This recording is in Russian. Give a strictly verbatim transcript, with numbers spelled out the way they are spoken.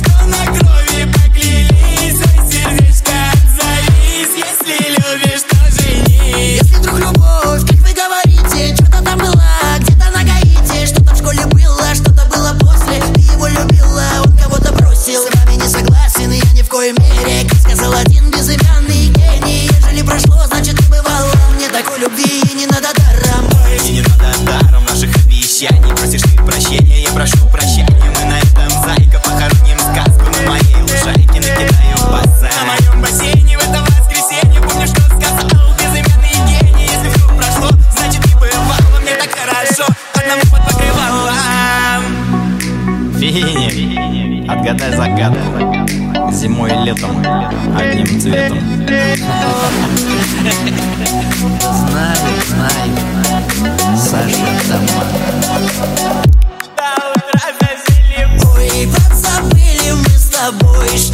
что на крови поклялись. Ой, сердечко, отзовись, если любишь, то женись. Если вдруг любовь, как вы говорите, что-то там было, где-то на Гаити, что-то в школе было, что-то было после. Ты его любила, он кого-то бросил. С вами не согласен, и я ни в коей мере. Как сказал один безымянный гений, ежели прошло, значит не бывало. Мне такой любви и не надо даром. И не надо даром наших обещаний. Просишь ты прощения, я прошу прощения. Мы на этом, зайка, похороним сказку. На моей лужайке накидаю базар. На моем бассейне в это воскресенье. Помню, что сказал безымянный гений. Если вдруг прошло, значит не бывало. Мне так хорошо одному под покрывалом. Финик, отгадай загадку. Зимой и летом одним цветом. Знаю, знаю, Саша дома. До утра зазели. Ой, подзабыли мы с тобой,